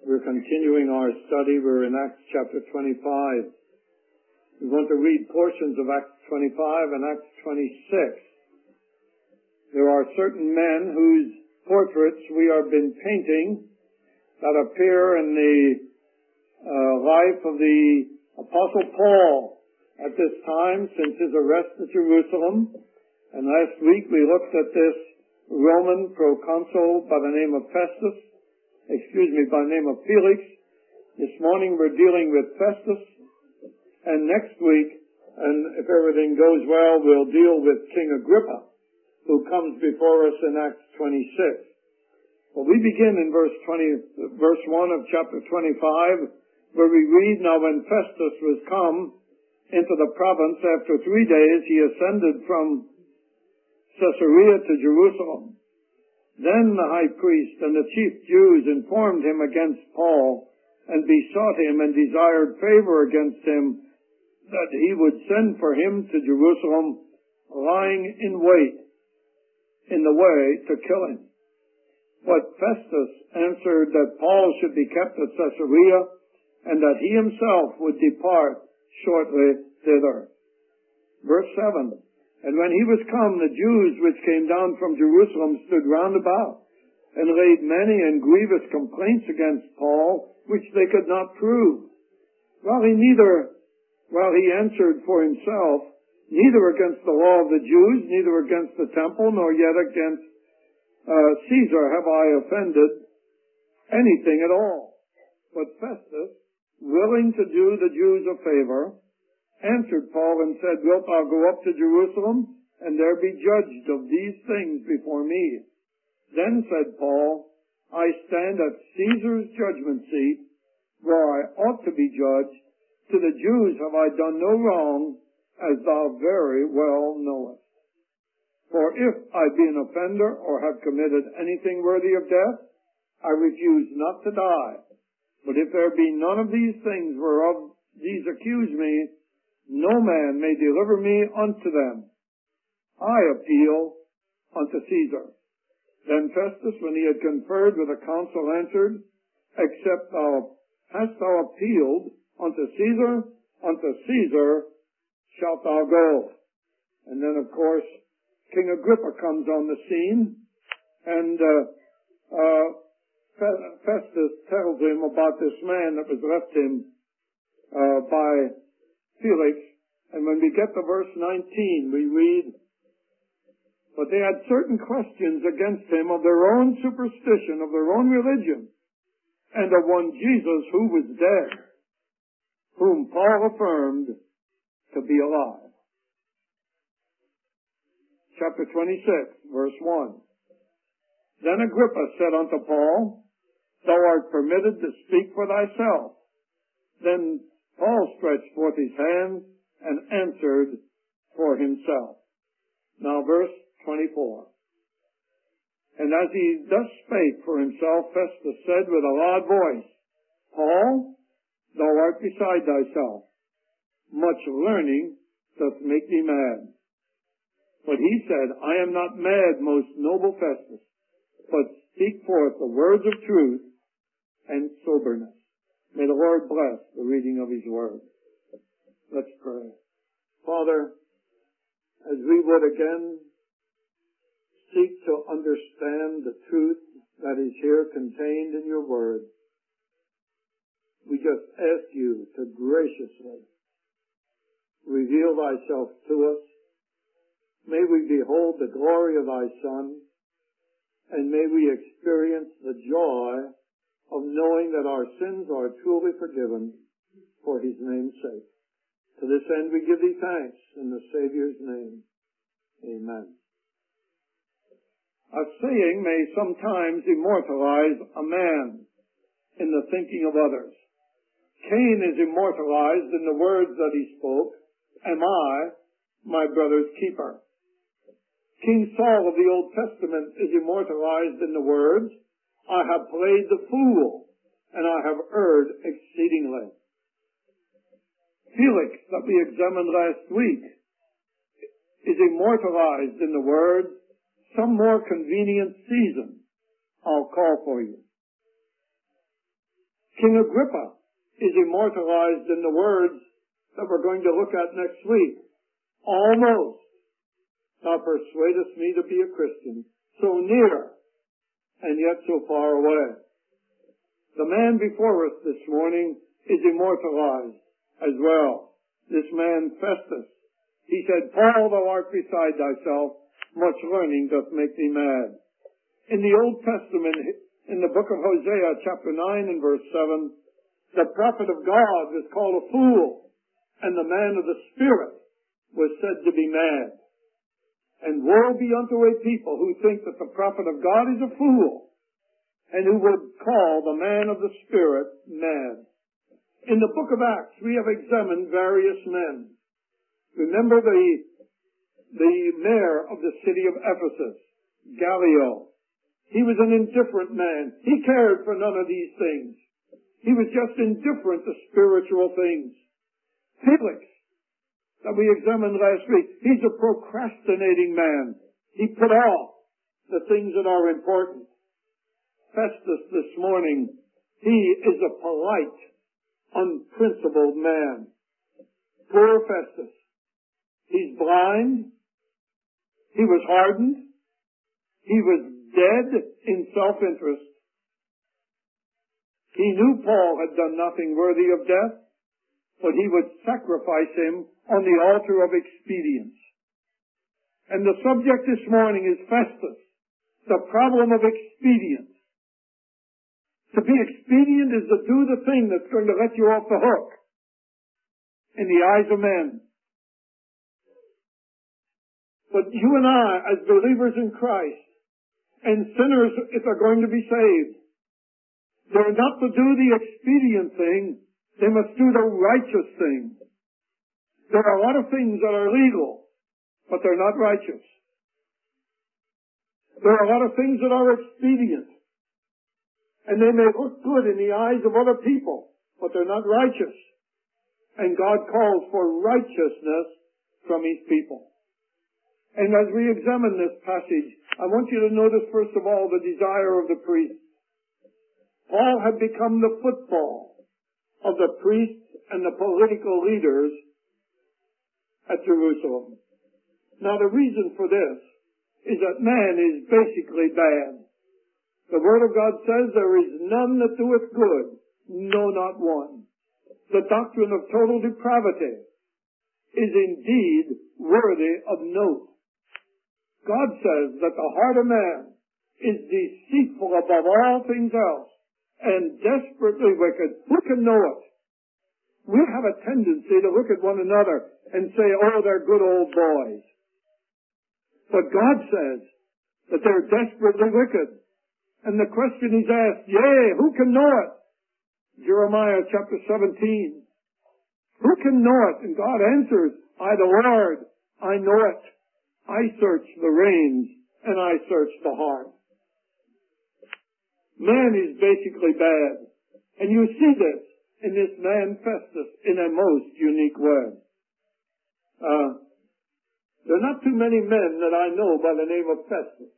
We're continuing our study. We're in Acts chapter 25. We want to read portions of Acts 25 and Acts 26. There are certain men whose portraits we have been painting that appear in the life of the Apostle Paul at this time since his arrest at Jerusalem. And last week we looked at this Roman proconsul by the name of by the name of Felix. This morning we're dealing with Festus. And next week, and if everything goes well, we'll deal with King Agrippa, who comes before us in Acts 26. Well, we begin in verse 1 of chapter 25, where we read, "Now when Festus was come into the province, after 3 days he ascended from Caesarea to Jerusalem. Then the high priest and the chief Jews informed him against Paul, and besought him and desired favor against him, that he would send for him to Jerusalem, lying in wait in the way to kill him. But Festus answered that Paul should be kept at Caesarea, and that he himself would depart shortly thither." Verse 7, "And when he was come, the Jews which came down from Jerusalem stood round about, and laid many and grievous complaints against Paul, which they could not prove, while he answered for himself, neither against the law of the Jews, neither against the temple, nor yet against Caesar have I offended anything at all. But Festus, willing to do the Jews a favor, answered Paul and said, Wilt thou go up to Jerusalem, and there be judged of these things before me? Then said Paul, I stand at Caesar's judgment seat, where I ought to be judged. To the Jews have I done no wrong, as thou very well knowest. For if I be an offender, or have committed anything worthy of death, I refuse not to die. But if there be none of these things whereof these accuse me, no man may deliver me unto them. I appeal unto Caesar. Then Festus, when he had conferred with the council, answered, Except hast thou appealed unto Caesar shalt thou go." And then, of course, King Agrippa comes on the scene, and Festus tells him about this man that was left him by Felix. And when we get to verse 19, we read, "But they had certain questions against him of their own superstition, of their own religion, and of one Jesus who was dead, whom Paul affirmed to be alive." Chapter 26, verse 1. "Then Agrippa said unto Paul, Thou art permitted to speak for thyself. Then Paul stretched forth his hands and answered for himself." Now verse 24. "And as he thus spake for himself, Festus said with a loud voice, Paul, thou art beside thyself. Much learning doth make thee mad. But he said, I am not mad, most noble Festus, but speak forth the words of truth and soberness." May the Lord bless the reading of his word. Let's pray. Father, as we would again seek to understand the truth that is here contained in your word, we just ask you to graciously reveal thyself to us. May we behold the glory of thy Son, and may we experience the joy of knowing that our sins are truly forgiven for his name's sake. To this end we give thee thanks in the Savior's name. Amen. A saying may sometimes immortalize a man in the thinking of others. Cain is immortalized in the words that he spoke, Am I my brother's keeper? King Saul of the Old Testament is immortalized in the words, I have played the fool, and I have erred exceedingly. Felix, that we examined last week, is immortalized in the words, some more convenient season I'll call for you. King Agrippa is immortalized in the words that we're going to look at next week. Almost thou persuadest me to be a Christian, so near and yet so far away. The man before us this morning is immortalized as well. This man, Festus. He said, Paul, thou art beside thyself, much learning doth make thee mad. In the Old Testament, in the book of Hosea, chapter 9 and verse 7, the prophet of God was called a fool, and the man of the Spirit was said to be mad. And woe be unto a people who think that the prophet of God is a fool, and who would call the man of the Spirit mad. In the book of Acts, we have examined various men. Remember the mayor of the city of Ephesus, Gallio. He was an indifferent man. He cared for none of these things. He was just indifferent to spiritual things. Felix, that we examined last week, he's a procrastinating man. He put off the things that are important. Festus this morning, he is a polite, unprincipled man. Poor Festus. He's blind. He was hardened. He was dead in self-interest. He knew Paul had done nothing worthy of death, but he would sacrifice him on the altar of expedience. And the subject this morning is Festus, the problem of expedience. To be expedient is to do the thing that's going to let you off the hook in the eyes of men. But you and I, as believers in Christ, and sinners, if they're going to be saved, they're not to do the expedient thing, they must do the righteous thing. There are a lot of things that are legal, but they're not righteous. There are a lot of things that are expedient, and they may look good in the eyes of other people, but they're not righteous. And God calls for righteousness from His people. And as we examine this passage, I want you to notice first of all the desire of the priest. Paul had become the football of the priests and the political leaders at Jerusalem. Now the reason for this is that man is basically bad. The Word of God says there is none that doeth good, no, not one. The doctrine of total depravity is indeed worthy of note. God says that the heart of man is deceitful above all things else and desperately wicked. Who can know it? We have a tendency to look at one another and say, oh, they're good old boys. But God says that they're desperately wicked. And the question is asked, yea, who can know it? Jeremiah chapter 17. Who can know it? And God answers, I the Lord, I know it. I search the reins and I search the heart. Man is basically bad. And you see this in this man Festus in a most unique way. There are not too many men that I know by the name of Festus.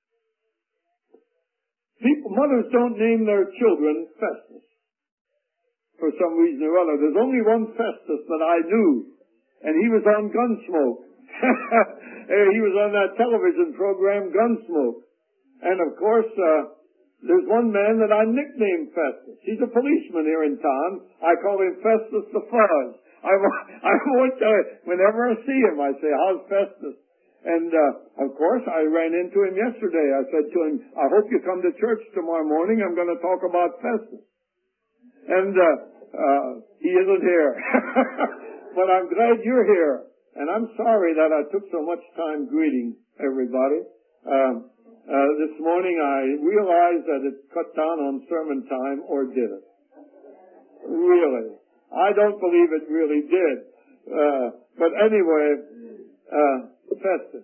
Mothers don't name their children Festus for some reason or other. There's only one Festus that I knew, and he was on Gunsmoke. He was on that television program, Gunsmoke. And of course, there's one man that I nicknamed Festus. He's a policeman here in town. I call him Festus the Fuzz. Whenever I see him, I say, how's Festus? And, of course, I ran into him yesterday. I said to him, I hope you come to church tomorrow morning. I'm going to talk about Festus. And, he isn't here. But I'm glad you're here. And I'm sorry that I took so much time greeting everybody. This morning I realized that it cut down on sermon time, or did it? Really? I don't believe it really did. But anyway, Festus.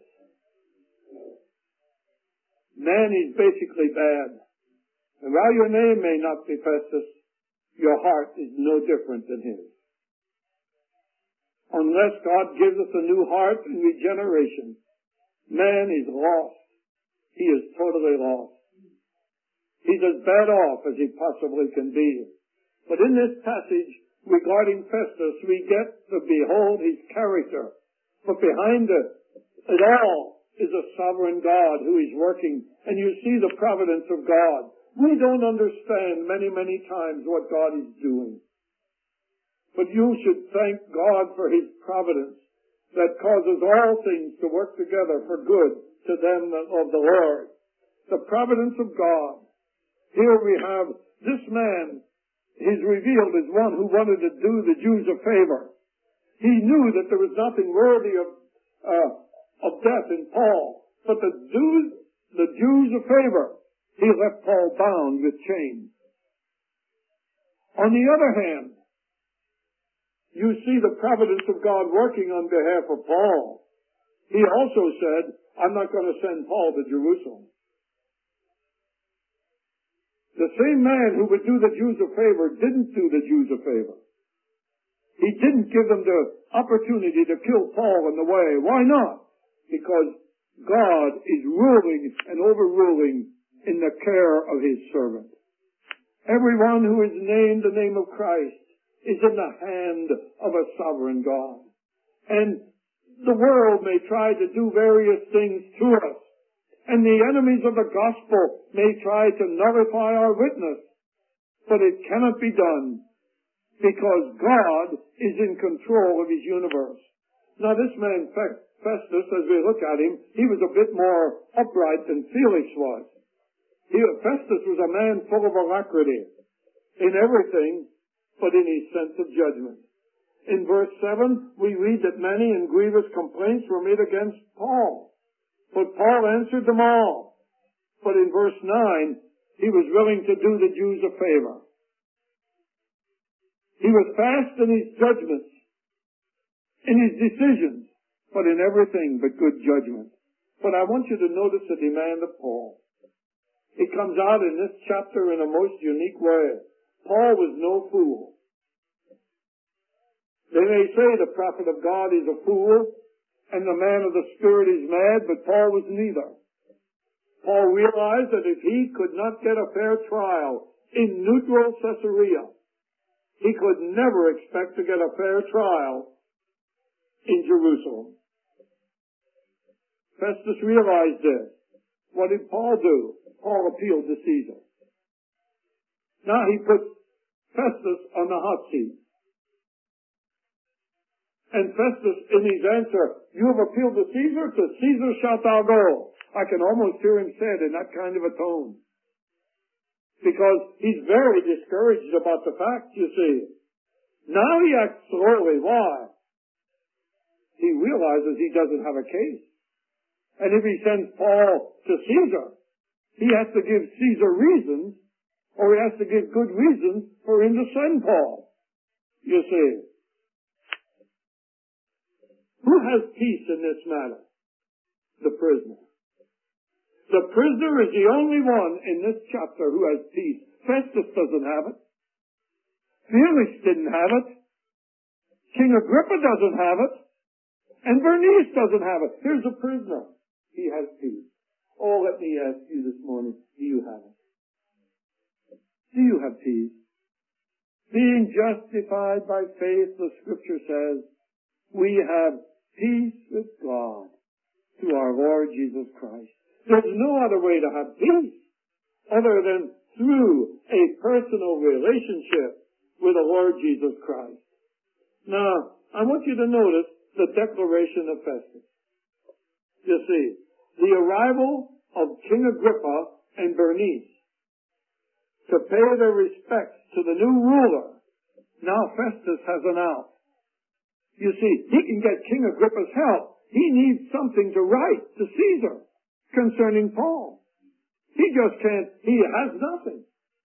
Man is basically bad. And while your name may not be Festus, your heart is no different than his. Unless God gives us a new heart and regeneration, man is lost. He is totally lost. He's as bad off as he possibly can be. But in this passage regarding Festus, we get to behold his character. But behind it all is a sovereign God who is working, and you see the providence of God. We don't understand many, many times what God is doing. But you should thank God for his providence that causes all things to work together for good to them of the Lord. The providence of God. Here we have this man. He's revealed as one who wanted to do the Jews a favor. He knew that there was nothing worthy of death in Paul, but the Jews a favor. He left Paul bound with chains. On the other hand, you see the providence of God working on behalf of Paul. He also said, I'm not going to send Paul to Jerusalem. The same man who would do the Jews a favor didn't do the Jews a favor. He didn't give them the opportunity to kill Paul on the way. Why not? Because God is ruling and overruling in the care of his servant. Everyone who is named the name of Christ is in the hand of a sovereign God. And the world may try to do various things to us, and the enemies of the gospel may try to nullify our witness, but it cannot be done because God is in control of his universe. Now this man Festus, as we look at him, he was a bit more upright than Felix was. Festus was a man full of alacrity in everything but in his sense of judgment. In verse 7, we read that many and grievous complaints were made against Paul. But Paul answered them all. But in verse 9, he was willing to do the Jews a favor. He was fast in his judgments, in his decisions, but in everything but good judgment. But I want you to notice the demand of Paul. It comes out in this chapter in a most unique way. Paul was no fool. They may say the prophet of God is a fool and the man of the Spirit is mad, but Paul was neither. Paul realized that if he could not get a fair trial in neutral Caesarea, he could never expect to get a fair trial in Jerusalem. Festus realized this. What did Paul do? Paul appealed to Caesar. Now he put Festus on the hot seat. And Festus, in his answer, you have appealed to Caesar shalt thou go. I can almost hear him say it in that kind of a tone. Because he's very discouraged about the fact, you see. Now he acts slowly. Why? He realizes he doesn't have a case. And if he sends Paul to Caesar, he has to give Caesar reasons, or he has to give good reasons for him to send Paul. You see. Who has peace in this matter? The prisoner. The prisoner is the only one in this chapter who has peace. Festus doesn't have it. Felix didn't have it. King Agrippa doesn't have it. And Bernice doesn't have it. Here's a prisoner. He has peace. Oh, let me ask you this morning, do you have it? Do you have peace? Being justified by faith, the Scripture says, we have peace with God through our Lord Jesus Christ. There's no other way to have peace other than through a personal relationship with the Lord Jesus Christ. Now, I want you to notice the declaration of Festus. You see, the arrival of King Agrippa and Bernice to pay their respects to the new ruler. Now Festus has an out. You see, he can get King Agrippa's help. He needs something to write to Caesar concerning Paul. He just can't, he has nothing.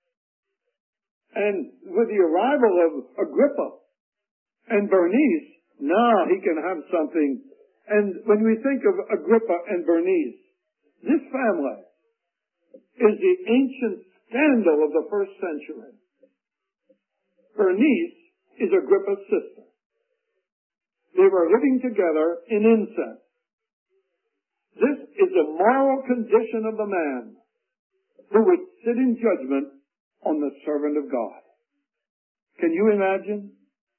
And with the arrival of Agrippa and Bernice, now he can have something. And when we think of Agrippa and Bernice, this family is the ancient scandal of the first century. Bernice is Agrippa's sister. They were living together in incest. This is the moral condition of the man who would sit in judgment on the servant of God. Can you imagine?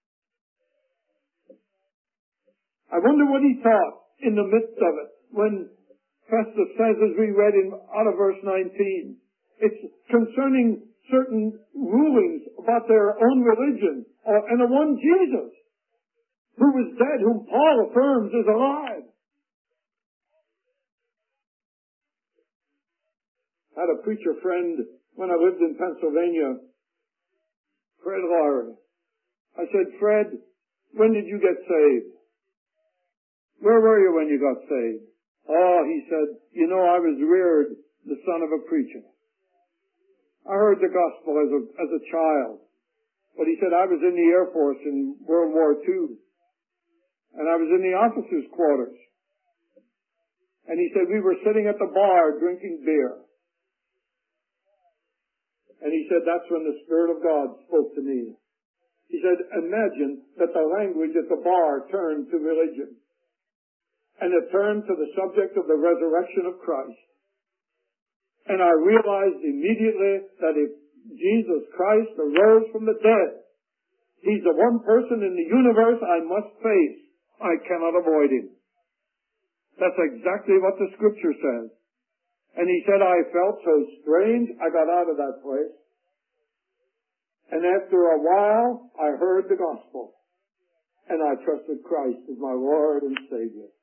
I wonder what he thought in the midst of it when Festus says, as we read out of verse 19, it's concerning certain rulings about their own religion, and the one Jesus, who was dead, whom Paul affirms is alive. I had a preacher friend when I lived in Pennsylvania, Fred Lard. I said, Fred, when did you get saved? Where were you when you got saved? Oh, he said, I was reared the son of a preacher. I heard the gospel as a child. But he said, I was in the Air Force in World War II. And I was in the officers' quarters. And he said, we were sitting at the bar drinking beer. And he said, that's when the Spirit of God spoke to me. He said, imagine that the language at the bar turned to religion. And it turned to the subject of the resurrection of Christ. And I realized immediately that if Jesus Christ arose from the dead, He's the one person in the universe I must face. I cannot avoid Him. That's exactly what the Scripture says. And he said, I felt so strange, I got out of that place. And after a while, I heard the gospel. And I trusted Christ as my Lord and Savior.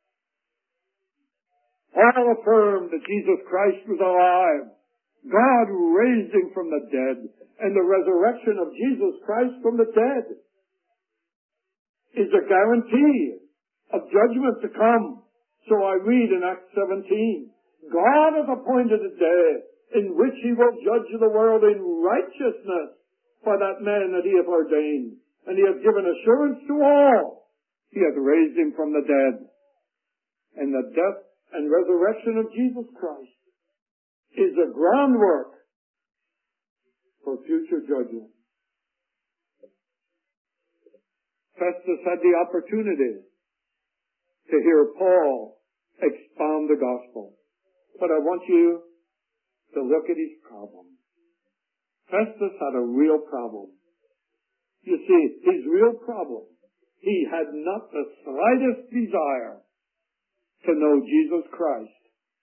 Paul affirmed that Jesus Christ was alive. God raised Him from the dead. And the resurrection of Jesus Christ from the dead is a guarantee of judgment to come. So I read in Acts 17, God has appointed a day in which He will judge the world in righteousness for that man that He hath ordained. And He hath given assurance to all. He hath raised Him from the dead. And the death and resurrection of Jesus Christ is a groundwork for future judgment. Festus had the opportunity to hear Paul expound the gospel. But I want you to look at his problem. Festus had a real problem. You see, his real problem, he had not the slightest desire to know Jesus Christ.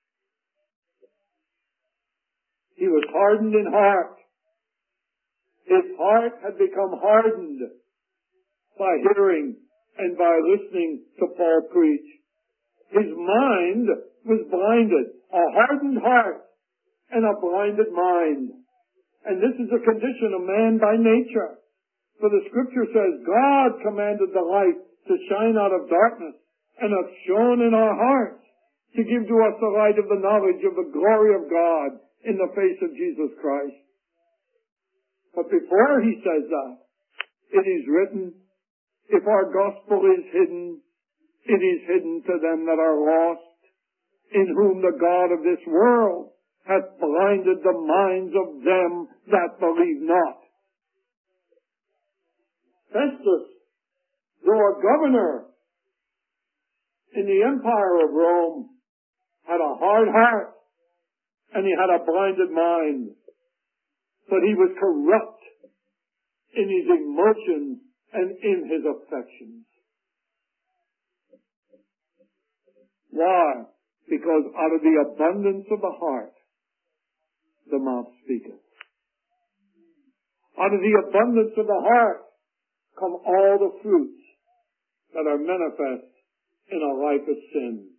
He was hardened in heart. His heart had become hardened by hearing and by listening to Paul preach. His mind was blinded, a hardened heart and a blinded mind. And this is a condition of man by nature. For the Scripture says, God commanded the light to shine out of darkness and hath shone in our hearts to give to us the light of the knowledge of the glory of God in the face of Jesus Christ. But before he says that, it is written, if our gospel is hidden, it is hidden to them that are lost, in whom the God of this world hath blinded the minds of them that believe not. Festus, though a governor in the empire of Rome, had a hard heart and he had a blinded mind. But he was corrupt in his emotions and in his affections. Why? Because out of the abundance of the heart, the mouth speaketh. Out of the abundance of the heart come all the fruits that are manifest in a life of sin.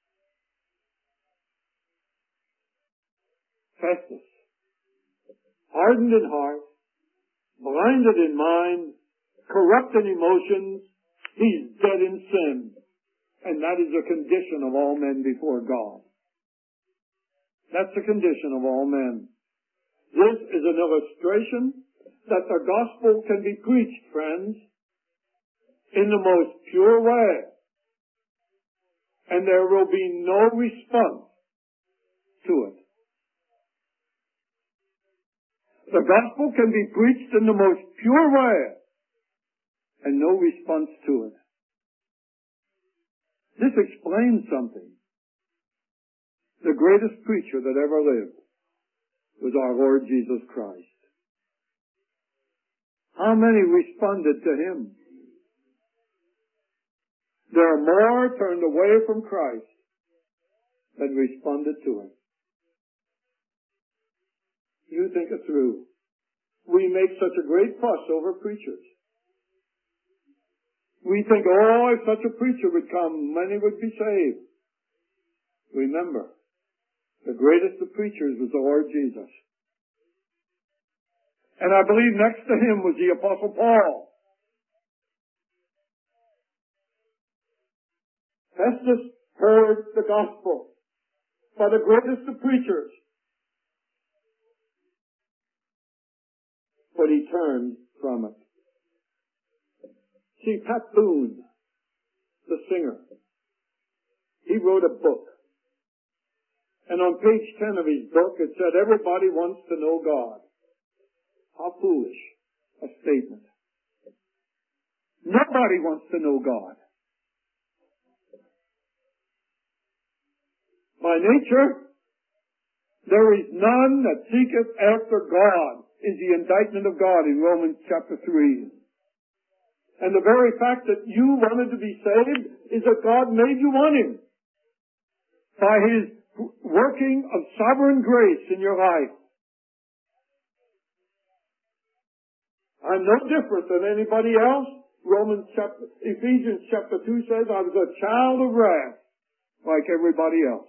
Festus, hardened in heart, blinded in mind, corrupt in emotions, he's dead in sin. And that is a condition of all men before God. That's the condition of all men. This is an illustration that the gospel can be preached, friends, in the most pure way. And there will be no response to it. The gospel can be preached in the most pure way and no response to it. This explains something. The greatest preacher that ever lived was our Lord Jesus Christ. How many responded to him? There are more turned away from Christ than responded to him. You think it through. We make such a great fuss over preachers. We think, oh, if such a preacher would come, many would be saved. Remember, the greatest of preachers was the Lord Jesus. And I believe next to him was the Apostle Paul. Festus heard the gospel by the greatest of preachers. But he turned from it. See, Pat Boone, the singer, he wrote a book. And on page 10 of his book, it said, everybody wants to know God. How foolish a statement. Nobody wants to know God. By nature, there is none that seeketh after God, is the indictment of God in Romans chapter 3. And the very fact that you wanted to be saved is that God made you want him. By his working of sovereign grace in your life. I'm no different than anybody else. Ephesians chapter 2 says I was a child of wrath like everybody else.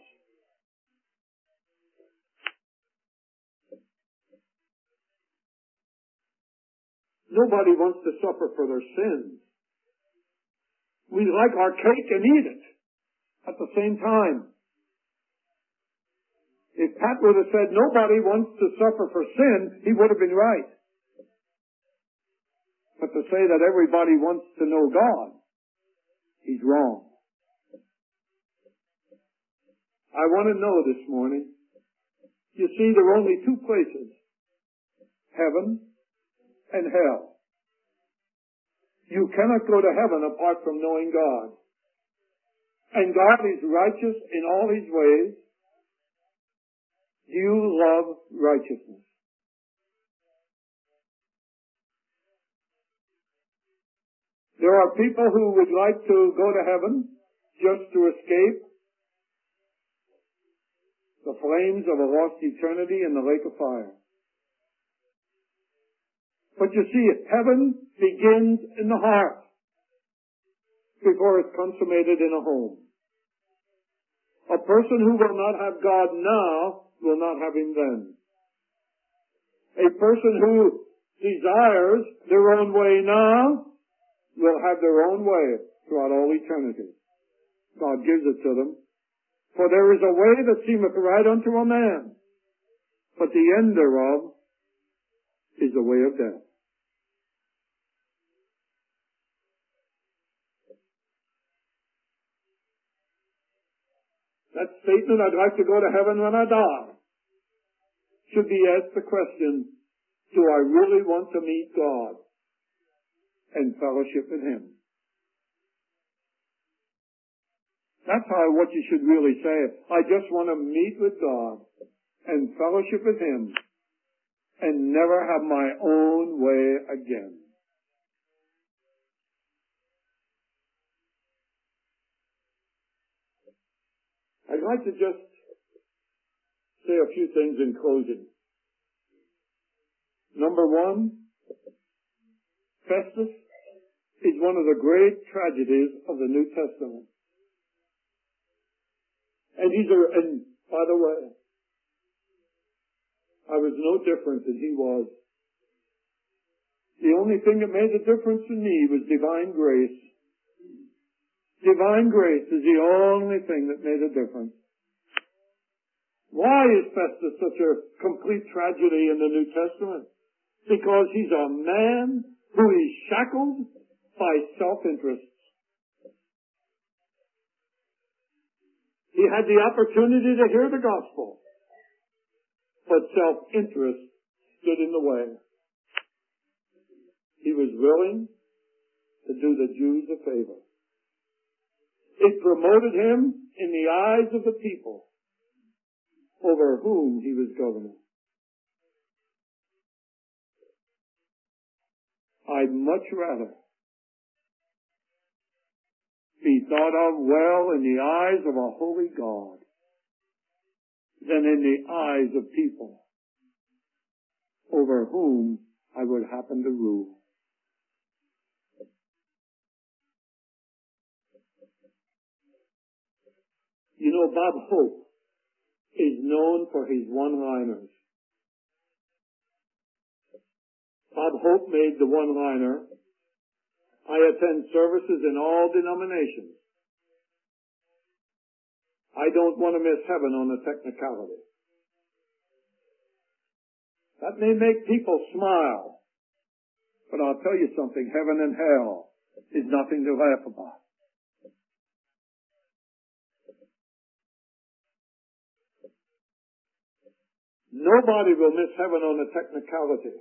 Nobody wants to suffer for their sins. We like our cake and eat it at the same time. If Pat would have said nobody wants to suffer for sin, he would have been right. But to say that everybody wants to know God, he's wrong. I want to know this morning, you see, there are only two places, heaven and hell. You cannot go to heaven apart from knowing God. And God is righteous in all his ways. Do you love righteousness? There are people who would like to go to heaven just to escape the flames of a lost eternity in the lake of fire. But you see, heaven begins in the heart before it's consummated in a home. A person who will not have God now will not have him then. A person who desires their own way now will have their own way throughout all eternity. God gives it to them. For there is a way that seemeth right unto a man, but the end thereof is the way of death. That statement, I'd like to go to heaven when I die, should be asked the question, do I really want to meet God and fellowship with him? That's what you should really say. I just want to meet with God and fellowship with him and never have my own way again. I'd like to just say a few things in closing. Number one, Festus is one of the great tragedies of the New Testament. And by the way, I was no different than he was. The only thing that made a difference in me was divine grace. Divine grace is the only thing that made a difference. Why is Festus such a complete tragedy in the New Testament? Because he's a man who is shackled by self-interest. He had the opportunity to hear the gospel, but self-interest stood in the way. He was willing to do the Jews a favor. It promoted him in the eyes of the people over whom he was governor. I'd much rather be thought of well in the eyes of a holy God than in the eyes of people over whom I would happen to rule. You know, Bob Hope is known for his one-liners. Bob Hope made the one-liner, I attend services in all denominations. I don't want to miss heaven on a technicality. That may make people smile, but I'll tell you something, heaven and hell is nothing to laugh about. Nobody will miss heaven on a technicality.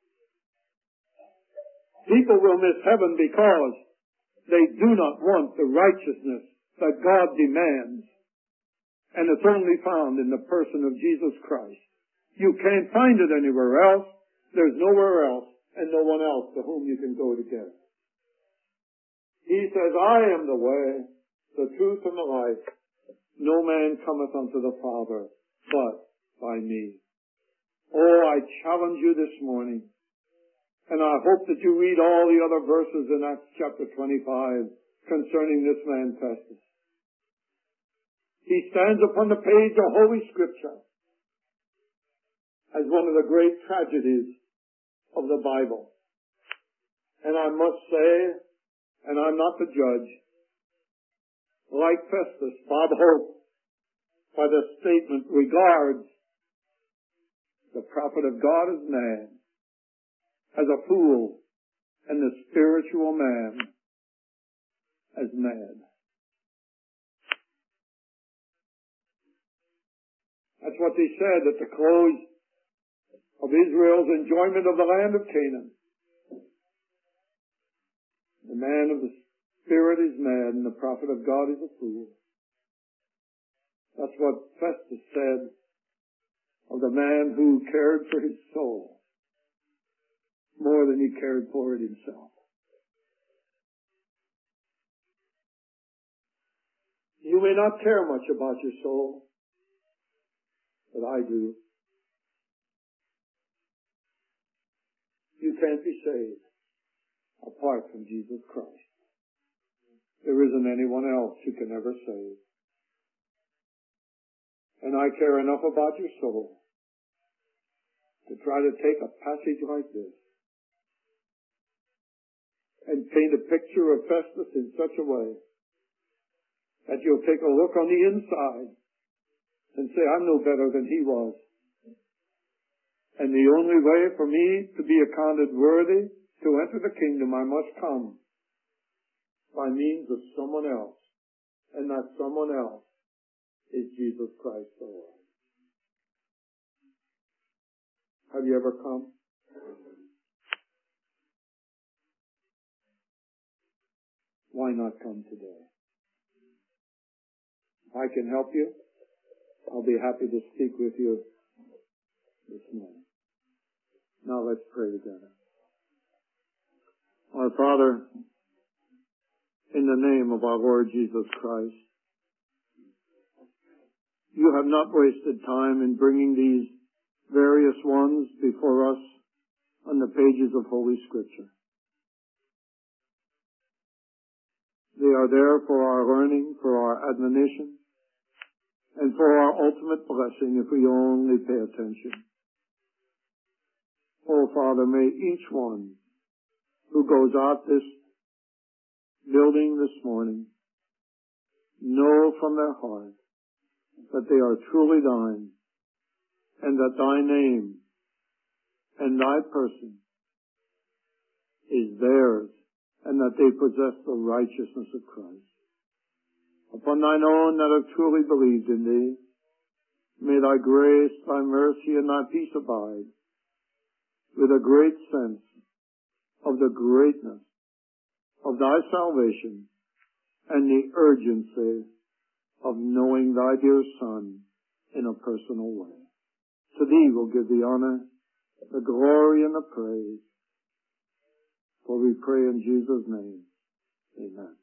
People will miss heaven because they do not want the righteousness that God demands. And it's only found in the person of Jesus Christ. You can't find it anywhere else. There's nowhere else and no one else to whom you can go to get it. He says, I am the way, the truth, and the life. No man cometh unto the Father but by me. Oh, I challenge you this morning. And I hope that you read all the other verses in Acts chapter 25 concerning this man Festus. He stands upon the page of Holy Scripture as one of the great tragedies of the Bible. And I must say, and I'm not the judge, like Festus, Bob Hope, by the statement, regards the prophet of God as man, as a fool, and the spiritual man as mad. That's what they said at the close of Israel's enjoyment of the land of Canaan. The man of the Spirit is mad, and the prophet of God is a fool. That's what Festus said of the man who cared for his soul more than he cared for it himself. You may not care much about your soul, but I do. You can't be saved apart from Jesus Christ. There isn't anyone else who can ever save. And I care enough about your soul to try to take a passage like this and paint a picture of Festus in such a way that you'll take a look on the inside and say, I'm no better than he was. And the only way for me to be accounted worthy to enter the kingdom, I must come by means of someone else. And that someone else is Jesus Christ the Lord. Have you ever come? Why not come today? If I can help you, I'll be happy to speak with you this morning. Now let's pray together. Our Father, in the name of our Lord Jesus Christ, you have not wasted time in bringing these various ones before us on the pages of Holy Scripture. They are there for our learning, for our admonition, and for our ultimate blessing if we only pay attention. Oh, Father, may each one who goes out this building this morning know from their heart that they are truly thine, and that thy name and thy person is theirs, and that they possess the righteousness of Christ. Upon thine own that have truly believed in thee, may thy grace, thy mercy, and thy peace abide with a great sense of the greatness of thy salvation and the urgency of knowing thy dear Son in a personal way. To thee will give the honor, the glory, and the praise. For we pray in Jesus' name. Amen.